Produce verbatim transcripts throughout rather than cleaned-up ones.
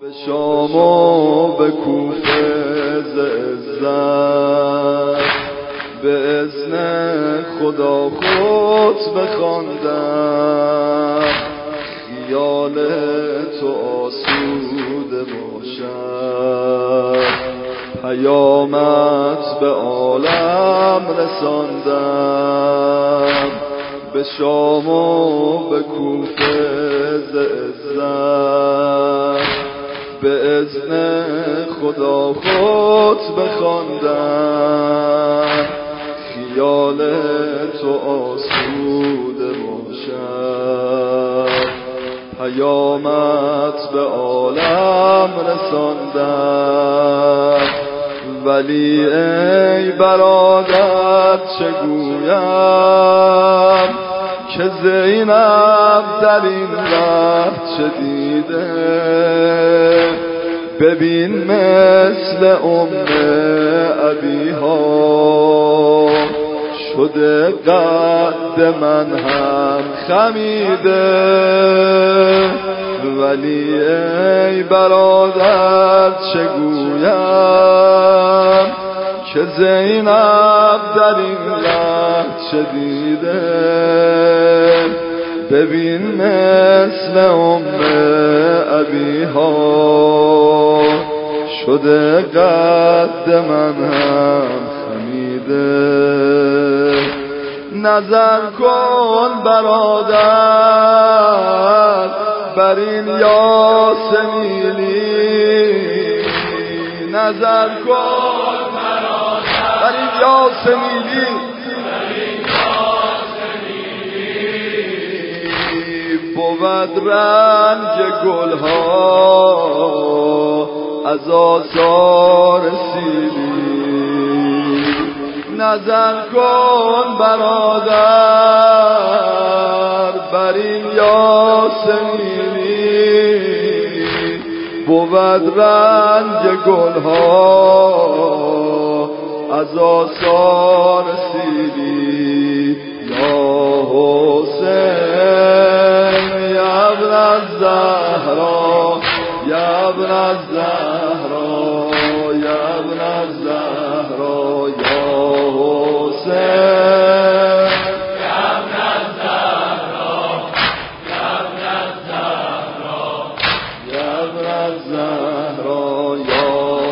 به شام و به کوفه ز عزت به اذن خدا خود بخواندم خیال تو آسوده باشد پیامت به عالم رساندم به شام و به کوفه ز عزت به اذن خدا خود بخواندم خیال تو آسوده باشد پیامت به عالم رساندم ولی ای برادر چگویم که زینب در این ره چه دیده ببین مثل ام ابیها شده قد من هم خمیده ولی ای برادر چگویم که زینب در این ره چه دیده ببین مثل ام ابیها شده قد من هم خمیده نظر کن برادر بر این یاسمینی نظر کن برادر بر این یاسمینی بود رنگ گلها از آثار سیلی نظر کن برادر بر این یاسمینی بود رنگ گلها از آثار سیلی یا حسین یا ابن الزهرا یا ابن الزهرا یا ابن الزهرا یا حسین یا ابن الزهرا یا ابن الزهرا یا ابن الزهرا یا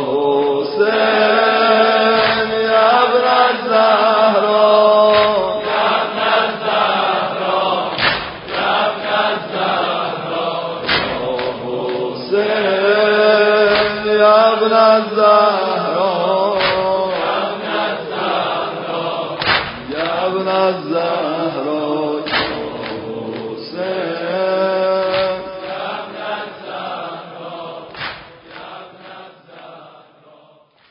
حسین یا ابن الزهرا یا ابن الزهرا یا ابن الزهرا